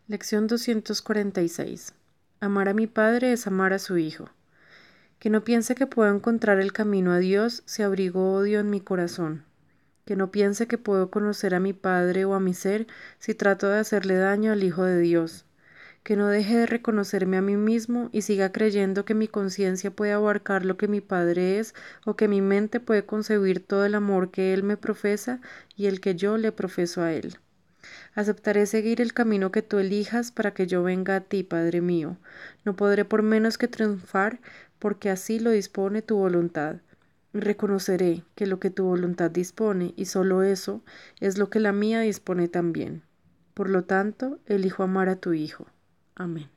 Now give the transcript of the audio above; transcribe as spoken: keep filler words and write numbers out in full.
Lección doscientos cuarenta y seis. Amar a mi Padre es amar a su Hijo. Que no piense que puedo encontrar el camino a Dios si abrigo odio en mi corazón. Que no piense que puedo conocer a mi Padre o a mi ser si trato de hacerle daño al Hijo de Dios. Que no deje de reconocerme a mí mismo y siga creyendo que mi conciencia puede abarcar lo que mi Padre es o que mi mente puede concebir todo el amor que Él me profesa y el que yo le profeso a Él. Aceptaré seguir el camino que tú elijas para que yo venga a ti, Padre mío. No podré por menos que triunfar, porque así lo dispone tu voluntad. Reconoceré que lo que tu voluntad dispone, y solo eso, es lo que la mía dispone también. Por lo tanto, elijo amar a tu Hijo. Amén.